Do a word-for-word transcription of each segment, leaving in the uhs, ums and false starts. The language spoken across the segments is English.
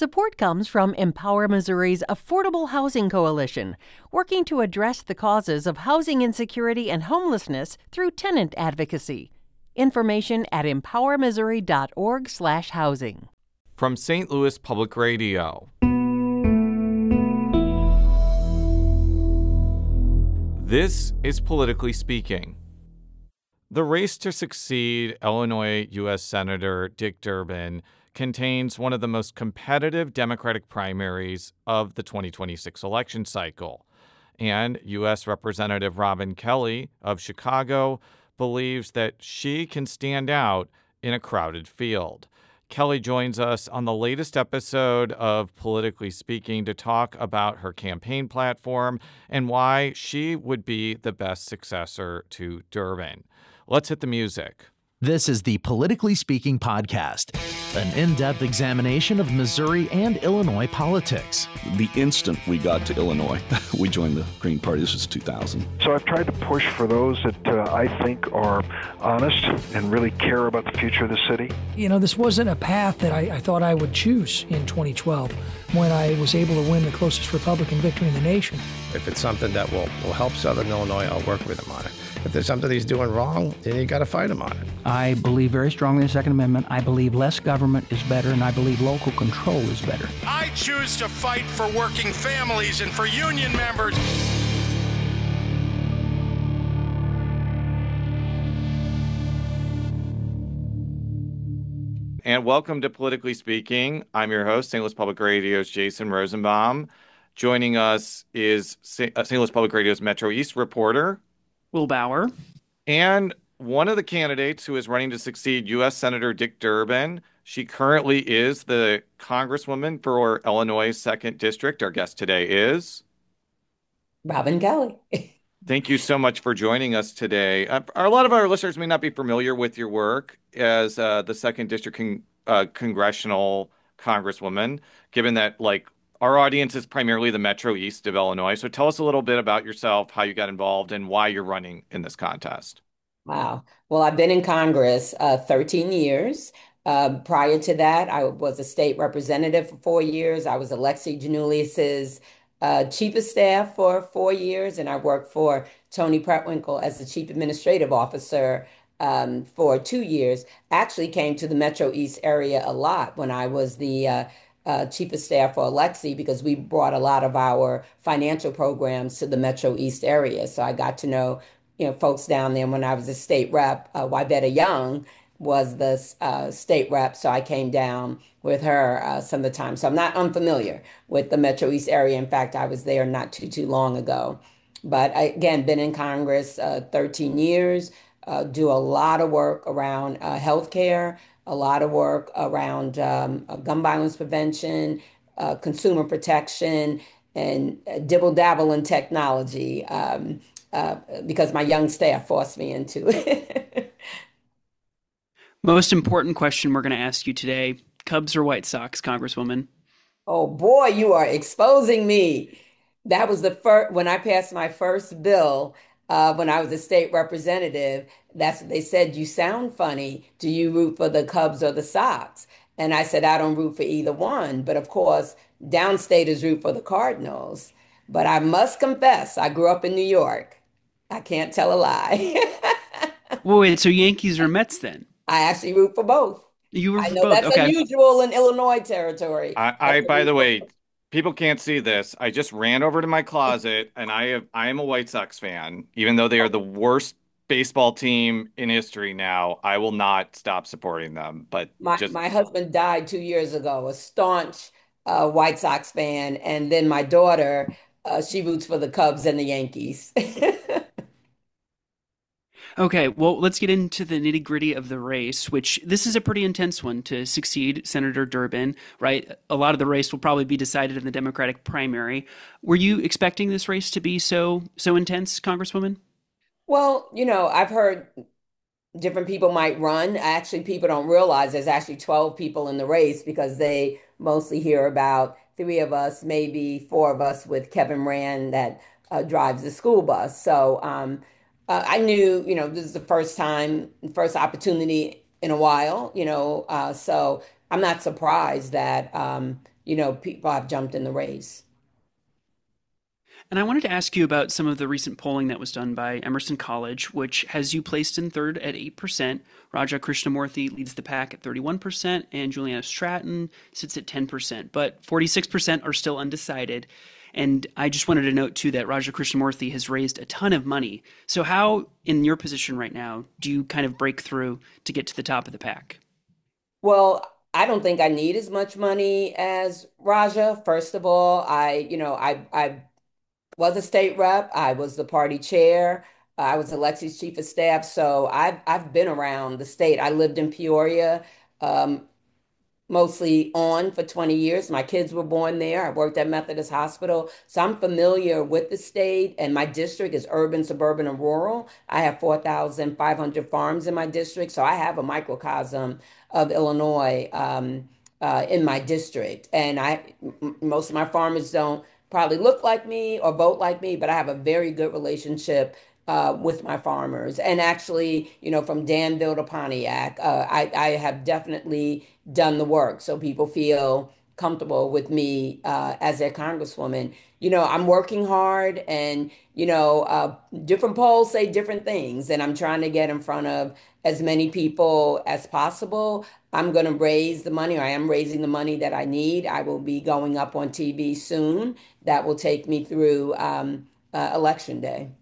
Support comes from Empower Missouri's Affordable Housing Coalition, working to address the causes of housing insecurity and homelessness through tenant advocacy. Information at empower missouri dot org slash housing. From Saint Louis Public Radio. This is Politically Speaking. The race to succeed Illinois U S Senator Dick Durbin contains one of the most competitive Democratic primaries of the twenty twenty-six election cycle. And U S Representative Robin Kelly of Chicago believes that she can stand out in a crowded field. Kelly joins us on the latest episode of Politically Speaking to talk about her campaign platform and why she would be the best successor to Durbin. Let's hit the music. This is the Politically Speaking podcast, an in-depth examination of Missouri and Illinois politics. The instant we got to Illinois, we joined the Green Party. This was two thousand. So I've tried to push for those that uh, I think are honest and really care about the future of the city. You know, this wasn't a path that I, I thought I would choose in twenty twelve when I was able to win the closest Republican victory in the nation. If it's something that will, will help Southern Illinois, I'll work with him on it. If there's something he's doing wrong, then you got to fight him on it. I believe very strongly in the Second Amendment. I believe less government is better, and I believe local control is better. I choose to fight for working families and for union members. And welcome to Politically Speaking. I'm your host, Saint Louis Public Radio's Jason Rosenbaum. Joining us is Saint Louis Public Radio's Metro East reporter, Will Bauer. And one of the candidates who is running to succeed U S Senator Dick Durbin. She currently is the Congresswoman for Illinois' second District. Our guest today is Robin Kelly. Thank you so much for joining us today. Uh, a lot of our listeners may not be familiar with your work as uh, the second District con- uh, congressional Congresswoman, given that, like, our audience is primarily the Metro East of Illinois. So tell us a little bit about yourself, how you got involved, and why you're running in this contest. Wow. Well, I've been in Congress uh, thirteen years. Uh, prior to that, I was a state representative for four years. I was Alexi Janulis's uh, chief of staff for four years, and I worked for Tony Pretwinkle as the chief administrative officer um, for two years. Actually came to the Metro East area a lot when I was the uh, Uh, chief of staff for Alexi, because we brought a lot of our financial programs to the Metro East area. So I got to know, you know, folks down there. When I was a state rep, uh, Wybetta Young was the uh, state rep, so I came down with her uh, some of the time. So I'm not unfamiliar with the Metro East area. In fact, I was there not too, too long ago. But I, again, been in Congress uh, thirteen years, uh, do a lot of work around uh, healthcare, a lot of work around um, uh, gun violence prevention, uh, consumer protection, and uh, dibble dabble in technology um, uh, because my young staff forced me into it. Most important question we're going to ask you today, Cubs or White Sox, Congresswoman? Oh boy, you are exposing me. That was the first, when I passed my first bill, uh, when I was a state representative, that's what they said. You sound funny. Do you root for the Cubs or the Sox? And I said, I don't root for either one. But of course, downstaters root for the Cardinals. But I must confess, I grew up in New York. I can't tell a lie. Well, wait, so Yankees or Mets then? I actually root for both. You root I for know both? that's Okay. unusual in Illinois territory. I, I by the way, people can't see this. I just ran over to my closet, and I have I am a White Sox fan, even though they are the worst baseball team in history now. I will not stop supporting them. But My just my husband died two years ago, a staunch uh, White Sox fan, and then my daughter, uh, she roots for the Cubs and the Yankees. Okay, well, let's get into the nitty gritty of the race, which this is a pretty intense one to succeed Senator Durbin, right? A lot of the race will probably be decided in the Democratic primary. Were you expecting this race to be so so intense, Congresswoman? Well, you know, I've heard different people might run. Actually, people don't realize there's actually twelve people in the race because they mostly hear about three of us, maybe four of us with Kevin Rand that uh, drives the school bus. So um, uh, I knew, you know, this is the first time, first opportunity in a while, you know, uh, so I'm not surprised that, um, you know, people have jumped in the race. And I wanted to ask you about some of the recent polling that was done by Emerson College, which has you placed in third at eight percent. Raja Krishnamurthy leads the pack at thirty-one percent, and Juliana Stratton sits at ten percent. But forty-six percent are still undecided. And I just wanted to note, too, that Raja Krishnamurthy has raised a ton of money. So how, in your position right now, do you kind of break through to get to the top of the pack? Well, I don't think I need as much money as Raja. First of all, I, you know, I, I was a state rep. I was the party chair. I was Alexi's chief of staff. So I've I've been around the state. I lived in Peoria, um, mostly on for twenty years. My kids were born there. I worked at Methodist Hospital. So I'm familiar with the state, and my district is urban, suburban, and rural. I have four thousand five hundred farms in my district. So I have a microcosm of Illinois um, uh, in my district. And I, m- most of my farmers don't probably look like me or vote like me, but I have a very good relationship uh, with my farmers. And actually, you know, from Danville to Pontiac, uh, I, I have definitely done the work. So people feel comfortable with me uh, as their congresswoman. You know, I'm working hard and, you know, uh, different polls say different things. And I'm trying to get in front of as many people as possible. I'm going to raise the money, or I am raising the money that I need. I will be going up on T V soon. That will take me through um, uh, election day.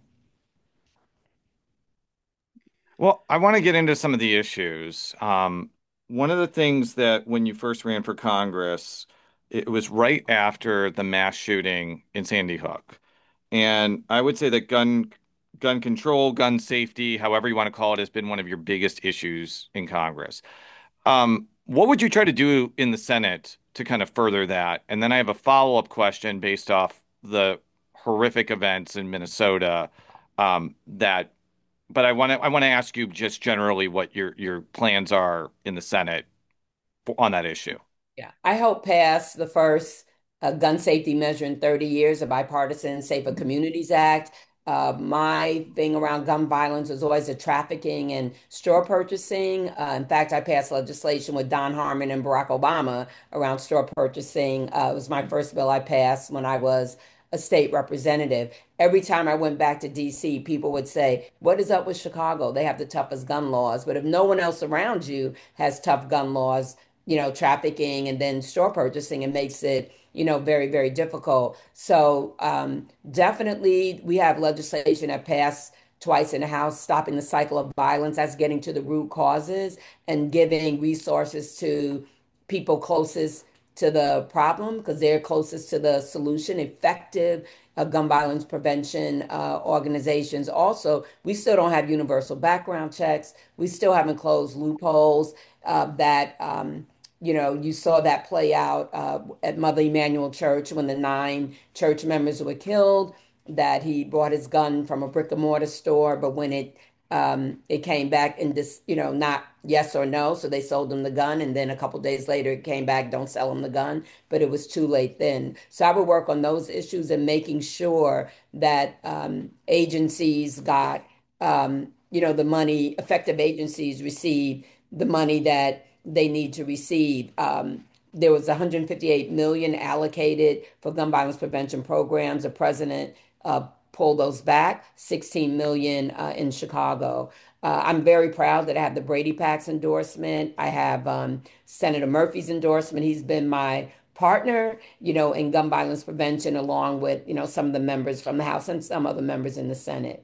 Well, I want to get into some of the issues. Um, one of the things that when you first ran for Congress, it was right after the mass shooting in Sandy Hook. And I would say that gun gun control, gun safety, however you want to call it, has been one of your biggest issues in Congress. Um, what would you try to do in the Senate to kind of further that? And then I have a follow-up question based off the horrific events in Minnesota um, that but I want to I want to ask you just generally what your your plans are in the Senate for, on that issue. Yeah, I hope pass the first uh, gun safety measure in thirty years, a bipartisan Safer Communities Act. Uh, my thing around gun violence is always the trafficking and straw purchasing. Uh, in fact, I passed legislation with Don Harmon and Barack Obama around straw purchasing. Uh, it was my first bill I passed when I was a state representative. Every time I went back to D C, people would say, "What is up with Chicago? They have the toughest gun laws." But if no one else around you has tough gun laws, you know, trafficking and then store purchasing, it makes it, you know, very, very difficult. So um, definitely we have legislation that passed twice in the House, stopping the cycle of violence. That's getting to the root causes and giving resources to people closest to the problem because they're closest to the solution. Effective uh, gun violence prevention uh, organizations. Also, we still don't have universal background checks. We still haven't closed loopholes uh, that, um, you know, you saw that play out uh, at Mother Emanuel Church when the nine church members were killed, that he bought his gun from a brick and mortar store, but when it um, it came back in this, you know, not yes or no. So they sold him the gun. And then a couple days later, it came back, don't sell him the gun. But it was too late then. So I would work on those issues and making sure that um, agencies got, um, you know, the money, effective agencies receive the money that they need to receive. Um, there was one hundred fifty-eight million allocated for gun violence prevention programs. The president uh, pull those back, sixteen million uh, in Chicago. Uh, I'm very proud that I have the Brady PAC's endorsement. I have um, Senator Murphy's endorsement. He's been my partner, you know, in gun violence prevention, along with, you know, some of the members from the House and some other members in the Senate.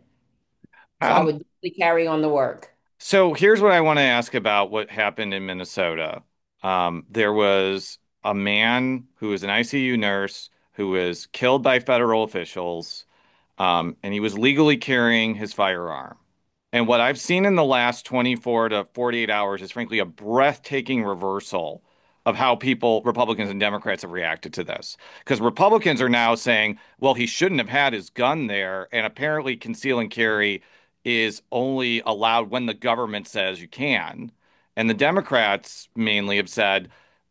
So I Um, would definitely carry on the work. so here's what I want to ask about what happened in Minnesota. Um, there was a man who was an I C U nurse who was killed by federal officials, um, and he was legally carrying his firearm. And what I've seen in the last twenty-four to forty-eight hours is frankly a breathtaking reversal of how people, Republicans and Democrats, have reacted to this. Because Republicans are now saying, well, he shouldn't have had his gun there. And apparently conceal and carry is only allowed when the government says you can. And the Democrats mainly have said,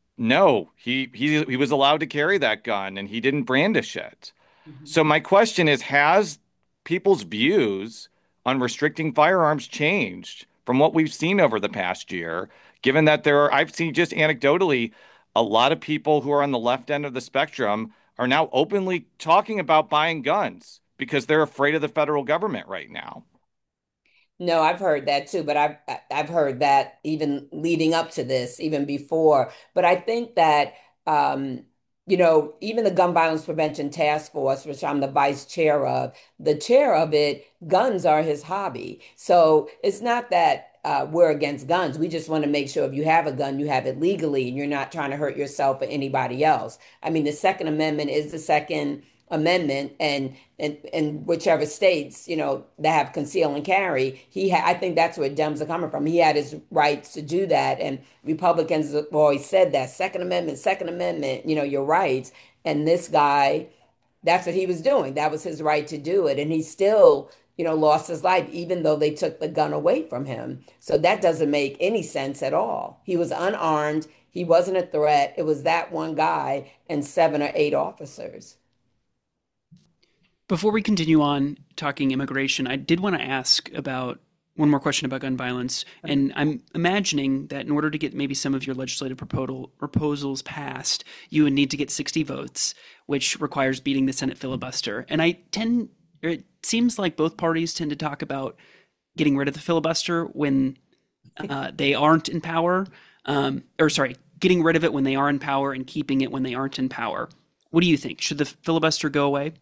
no, he he he was allowed to carry that gun and he didn't brandish it. Mhm. So my question is, has people's views on restricting firearms changed from what we've seen over the past year, given that there are, I've seen just anecdotally, a lot of people who are on the left end of the spectrum are now openly talking about buying guns because they're afraid of the federal government right now. No, I've heard that too, but I've I've heard that even leading up to this, even before. But I think that um, you know, even the Gun Violence Prevention Task Force, which I'm the vice chair of, the chair of it, guns are his hobby. So it's not that uh, we're against guns. We just want to make sure if you have a gun, you have it legally and you're not trying to hurt yourself or anybody else. I mean, the Second Amendment is the Second Amendment, and and and whichever states, you know, that have conceal and carry, he ha I think that's where Dems are coming from. He had his rights to do that, and Republicans have always said that Second Amendment, Second Amendment, you know, your rights. And this guy, that's what he was doing. That was his right to do it, and he still, you know, lost his life even though they took the gun away from him. So that doesn't make any sense at all. He was unarmed. He wasn't a threat. It was that one guy and seven or eight officers. Before we continue on talking immigration, I did want to ask about one more question about gun violence. And I'm imagining that in order to get maybe some of your legislative proposal, proposals passed, you would need to get sixty votes, which requires beating the Senate filibuster. And I tend, or it seems like both parties tend to talk about getting rid of the filibuster when uh, they aren't in power, um, or sorry, getting rid of it when they are in power and keeping it when they aren't in power. What do you think? Should the filibuster go away?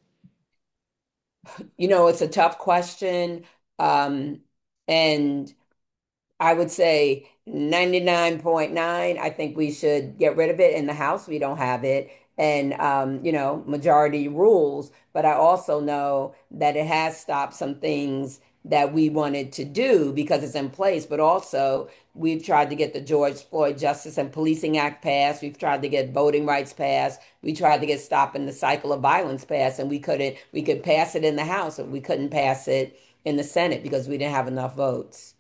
You know, it's a tough question. Um, and I would say ninety-nine point nine, I think we should get rid of it. In the House, we don't have it. And, um, you know, majority rules. But I also know that it has stopped some things that we wanted to do because it's in place. But also, we've tried to get the George Floyd Justice and Policing Act passed. We've tried to get voting rights passed. We tried to get stopping the cycle of violence passed, and we couldn't. We could pass it in the House, but we couldn't pass it in the Senate because we didn't have enough votes.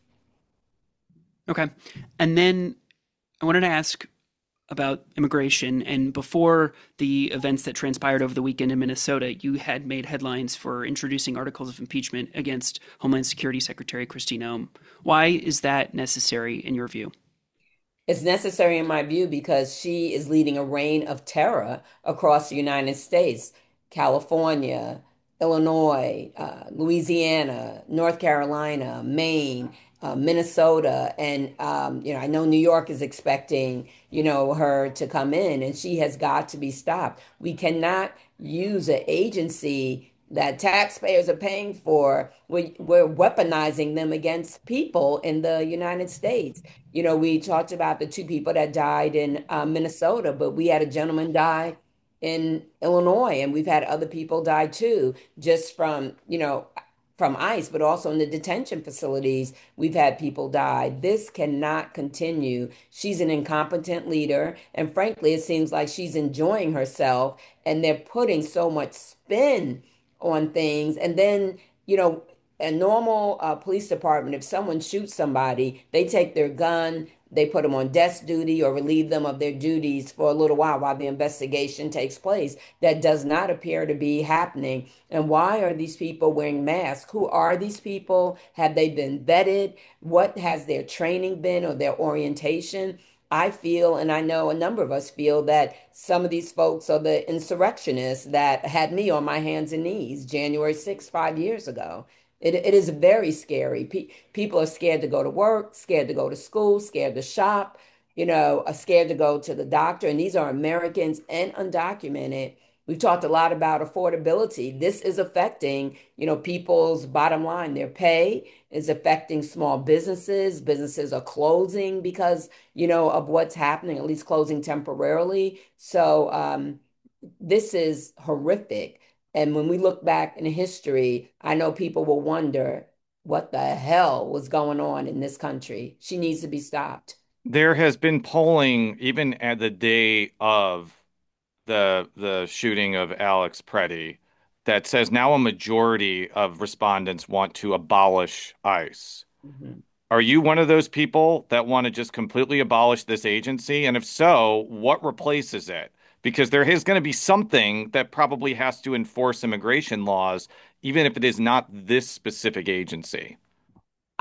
Okay. And then I wanted to ask about immigration. And before the events that transpired over the weekend in Minnesota, you had made headlines for introducing articles of impeachment against Homeland Security Secretary Kristi Noem. Why is that necessary in your view? It's necessary in my view because she is leading a reign of terror across the United States, California, Illinois, uh, Louisiana, North Carolina, Maine, uh, Minnesota, and um, you know, I know New York is expecting, you know, her to come in, and she has got to be stopped. We cannot use an agency that taxpayers are paying for. We, we're weaponizing them against people in the United States. You know, we talked about the two people that died in uh, Minnesota, but we had a gentleman die in Illinois, and we've had other people die too, just from, you know, from ICE, but also in the detention facilities, we've had people die. This cannot continue. She's an incompetent leader, and frankly, it seems like she's enjoying herself, and they're putting so much spin on things. And then, you know, a normal uh, police department, if someone shoots somebody, they take their gun, they put them on desk duty or relieve them of their duties for a little while while the investigation takes place. That does not appear to be happening. And why are these people wearing masks? Who are these people? Have they been vetted? What has their training been or their orientation? I feel, and I know a number of us feel, that some of these folks are the insurrectionists that had me on my hands and knees January sixth, five years ago. It, it is very scary. Pe people are scared to go to work, scared to go to school, scared to shop, you know, are scared to go to the doctor. And these are Americans and undocumented. We've talked a lot about affordability. This is affecting, you know, people's bottom line. Their pay is affecting small businesses. Businesses are closing because, you know, of what's happening, at least closing temporarily. So um, this is horrific. And when we look back in history, I know people will wonder what the hell was going on in this country. She needs to be stopped. There has been polling even at the day of the the shooting of Alex Preddy that says now a majority of respondents want to abolish ICE. Mm-hmm. Are you one of those people that want to just completely abolish this agency? And if so, what replaces it? Because there is going to be something that probably has to enforce immigration laws, even if it is not this specific agency.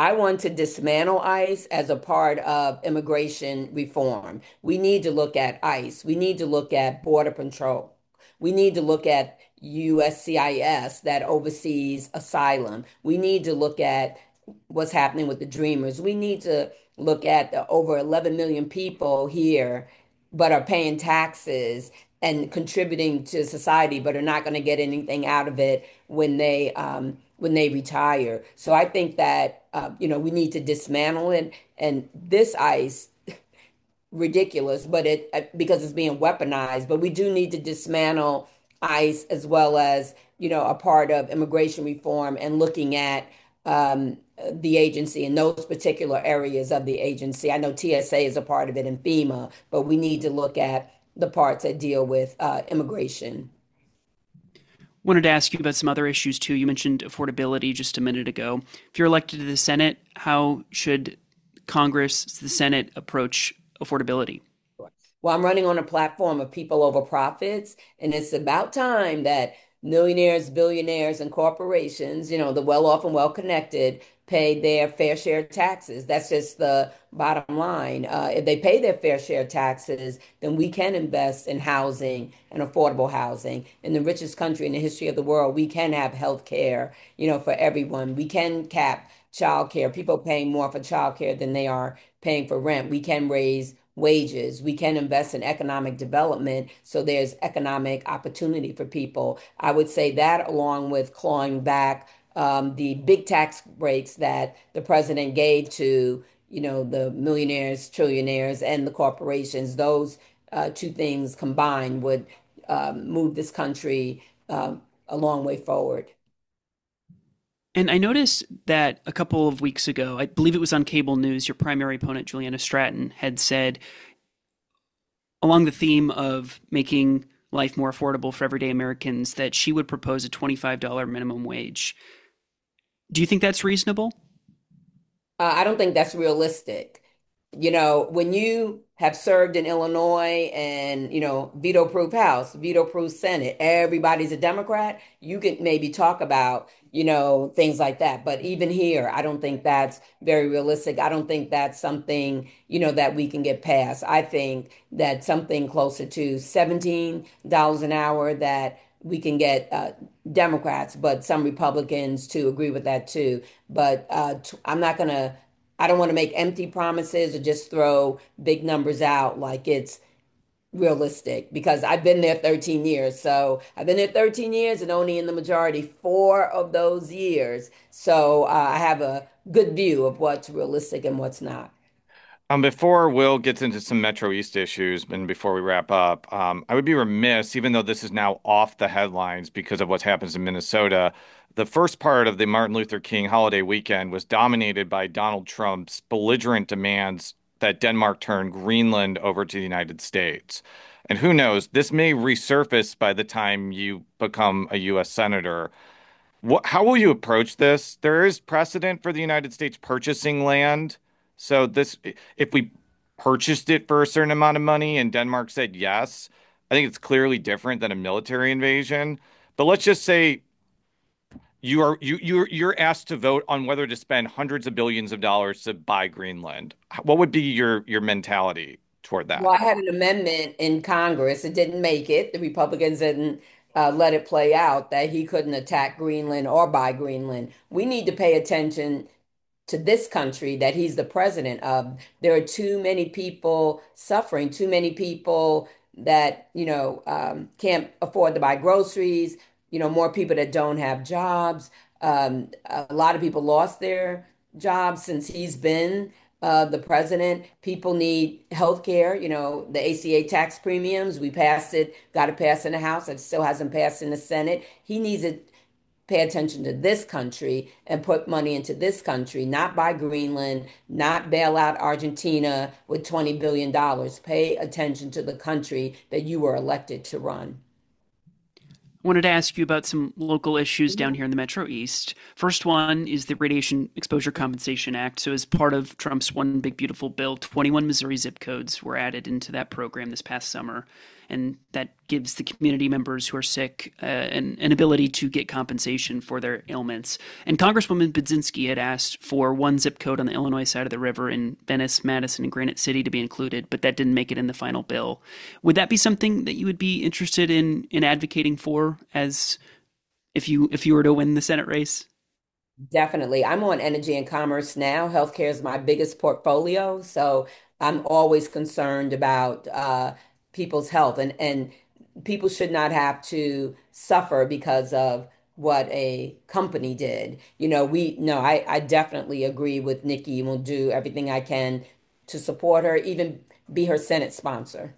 I want to dismantle ICE as a part of immigration reform. We need to look at ICE. We need to look at Border Patrol. We need to look at U S C I S that oversees asylum. We need to look at what's happening with the Dreamers. We need to look at the over eleven million people here, but are paying taxes and contributing to society, but are not going to get anything out of it when they um, when they retire. So I think that uh, you know we need to dismantle it. And this ICE, ridiculous, but it because it's being weaponized. But we do need to dismantle ICE as well as you know a part of immigration reform and looking at um, the agency in those particular areas of the agency. I know T S A is a part of it and FEMA, but we need to look at the parts that deal with uh, immigration. Wanted to ask you about some other issues too. You mentioned affordability just a minute ago. If you're elected to the Senate, how should Congress, the Senate, approach affordability? Well, I'm running on a platform of people over profits, and it's about time that millionaires, billionaires, and corporations, you know, the well-off and well-connected, pay their fair share of taxes. That's just the bottom line. Uh, if they pay their fair share of taxes, then we can invest in housing and affordable housing. In the richest country in the history of the world, we can have health care, you know, for everyone. We can cap childcare. People paying more for childcare than they are paying for rent. We can raise wages. We can invest in economic development so there's economic opportunity for people. I would say that along with clawing back um, the big tax breaks that the president gave to, you know, the millionaires, trillionaires, and the corporations, those uh, two things combined would um, move this country um, a long way forward. And I noticed that a couple of weeks ago, I believe it was on cable news, your primary opponent, Juliana Stratton, had said, along the theme of making life more affordable for everyday Americans, that she would propose a twenty-five dollars minimum wage. Do you think that's reasonable? Uh, I don't think that's realistic. You know, when you have served in Illinois and, you know, veto-proof House, veto-proof Senate, everybody's a Democrat, you could maybe talk about, you know, things like that. But even here, I don't think that's very realistic. I don't think that's something, you know, that we can get past. I think that something closer to seventeen dollars an hour that we can get uh, Democrats, but some Republicans to agree with that too. But uh, t- I'm not going to, I don't want to make empty promises or just throw big numbers out like it's realistic, because I've been there thirteen years. So I've been there thirteen years and only in the majority four of those years. So uh, I have a good view of what's realistic and what's not. Um, before Will gets into some Metro East issues and before we wrap up, um, I would be remiss, even though this is now off the headlines because of what happens in Minnesota. The first part of the Martin Luther King holiday weekend was dominated by Donald Trump's belligerent demands that Denmark turn Greenland over to the United States. And who knows, this may resurface by the time you become a U S senator. What, how will you approach this? There is precedent for the United States purchasing land. So this, if we purchased it for a certain amount of money and Denmark said yes, I think it's clearly different than a military invasion. But let's just say you are you you're you're asked to vote on whether to spend hundreds of billions of dollars to buy Greenland. What would be your your mentality toward that? Well, I had an amendment in Congress. It didn't make it. The Republicans didn't uh, let it play out that he couldn't attack Greenland or buy Greenland. We need to pay attention to this country that he's the president of. There are too many people suffering, too many people that, you know, um, can't afford to buy groceries, you know, more people that don't have jobs. Um, a lot of people lost their jobs since he's been uh, the president. People need health care, you know, the A C A tax premiums. We passed it, got it passed in the House. It still hasn't passed in the Senate. He needs it. Pay attention to this country and put money into this country, not buy Greenland, not bail out Argentina with twenty billion dollars. Pay attention to the country that you were elected to run. I wanted to ask you about some local issues down here in the Metro East. First one is the Radiation Exposure Compensation Act. So as part of Trump's One Big Beautiful Bill, twenty-one Missouri zip codes were added into that program this past summer. and that gives the community members who are sick uh, an, an ability to get compensation for their ailments. And Congresswoman Budzinski had asked for one zip code on the Illinois side of the river in Venice, Madison, and Granite City to be included, but that didn't make it in the final bill. Would that be something that you would be interested in in advocating for as if you if you were to win the Senate race? Definitely. I'm on energy and commerce now. Healthcare is my biggest portfolio, so I'm always concerned about uh, people's health, and and people should not have to suffer because of what a company did. You know, we no, I, I definitely agree with Nikki and will do everything I can to support her, even be her Senate sponsor.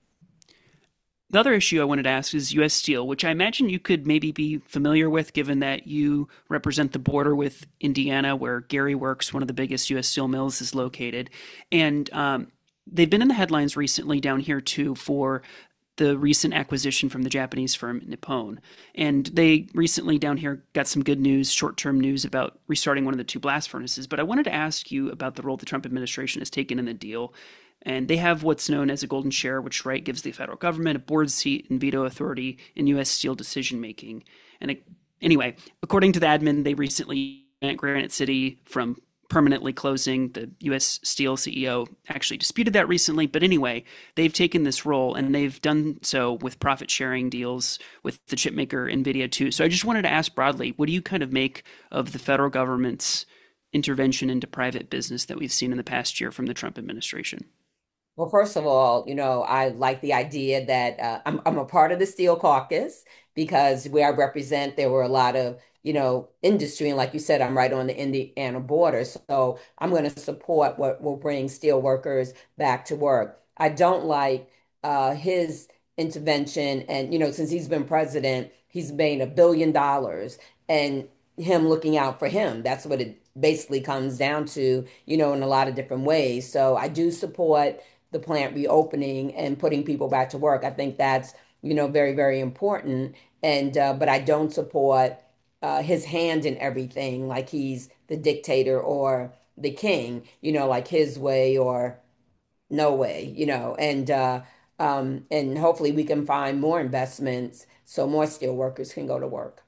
The other issue I wanted to ask is U S Steel, which I imagine you could maybe be familiar with, given that you represent the border with Indiana, where Gary Works, one of the biggest U S Steel mills, is located. And um, they've been in the headlines recently down here, too, for the recent acquisition from the Japanese firm Nippon. And they recently down here got some good news, short-term news about restarting one of the two blast furnaces. But I wanted to ask you about the role the Trump administration has taken in the deal. And they have what's known as a golden share, which right gives the federal government a board seat and veto authority in U S Steel decision-making. And it, anyway, according to the admin, they recently banned Granite City from permanently closing. The U S Steel C E O actually disputed that recently. But anyway, they've taken this role, and they've done so with profit-sharing deals with the chipmaker NVIDIA, too. So I just wanted to ask broadly, what do you kind of make of the federal government's intervention into private business that we've seen in the past year from the Trump administration? Well, first of all, you know, I like the idea that uh, I'm, I'm a part of the Steel Caucus, because where I represent, there were a lot of, you know, industry. And like you said, I'm right on the Indiana border. So I'm going to support what will bring steel workers back to work. I don't like uh, his intervention. And, you know, since he's been president, he's made a billion dollars, and him looking out for him. That's what it basically comes down to, you know, in a lot of different ways. So I do support the plant reopening and putting people back to work. I think that's, you know, very, very important. And, uh, but I don't support uh, his hand in everything, like he's the dictator or the king, you know, like his way or no way, you know, and, uh, um, and hopefully we can find more investments so more steel workers can go to work.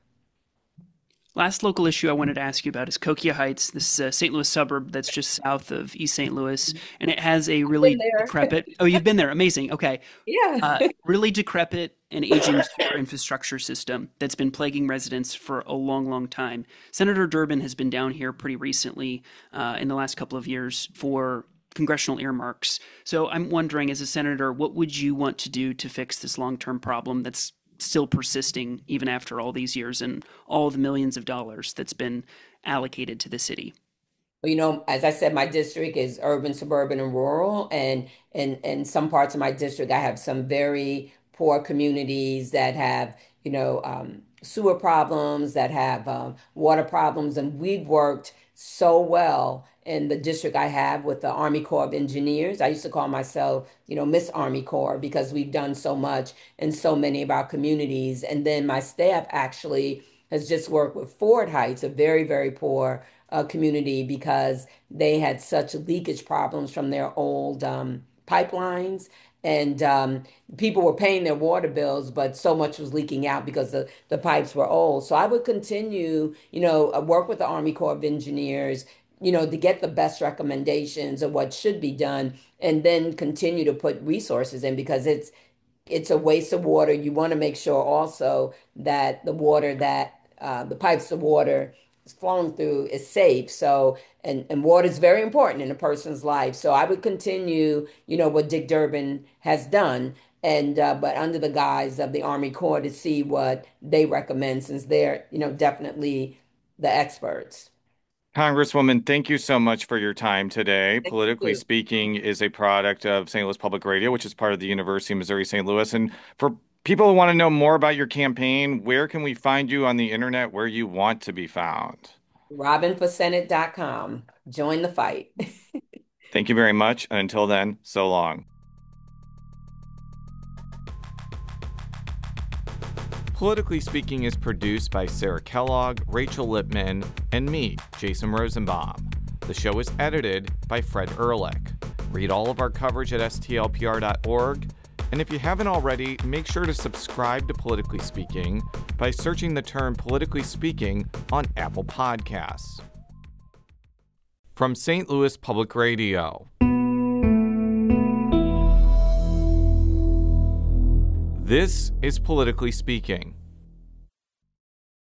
Last local issue I wanted to ask you about is Coquia Heights, this uh, Saint Louis suburb that's just south of East Saint Louis, and it has a really decrepit. Oh, you've been there. Amazing. Okay. Yeah. uh, really decrepit and aging sewer infrastructure system that's been plaguing residents for a long, long time. Senator Durbin has been down here pretty recently uh, in the last couple of years for congressional earmarks. So I'm wondering, as a senator, what would you want to do to fix this long-term problem that's still persisting even after all these years and all the millions of dollars that's been allocated to the city? Well, you know, as I said, my district is urban, suburban, and rural. And in and some parts of my district, I have some very poor communities that have, you know, um, sewer problems, that have um, water problems. And we've worked so well in the district I have with the Army Corps of Engineers. I used to call myself, you know, Miss Army Corps, because we've done so much in so many of our communities. And then my staff actually has just worked with Ford Heights, a very, very poor uh, community, because they had such leakage problems from their old um, pipelines. And um, people were paying their water bills, but so much was leaking out because the, the pipes were old. So I would continue, you know, work with the Army Corps of Engineers, you know, to get the best recommendations of what should be done, and then continue to put resources in, because it's it's a waste of water. You want to make sure also that the water that uh, the pipes of water is flowing through is safe. So, and, and water is very important in a person's life. So I would continue, you know, what Dick Durbin has done, and uh, but under the guise of the Army Corps, to see what they recommend, since they're, you know, definitely the experts. Congresswoman, thank you so much for your time today. Thank Politically you. Speaking is a product of Saint Louis Public Radio, which is part of the University of Missouri Saint Louis. And for people who want to know more about your campaign, where can we find you on the internet, where you want to be found? robin for senate dot com. Join the fight. Thank you very much. And until then, so long. Politically Speaking is produced by Sarah Kellogg, Rachel Lippman, and me, Jason Rosenbaum. The show is edited by Fred Ehrlich. Read all of our coverage at S T L P R dot org. And if you haven't already, make sure to subscribe to Politically Speaking by searching the term Politically Speaking on Apple Podcasts. From Saint Louis Public Radio. This is Politically Speaking.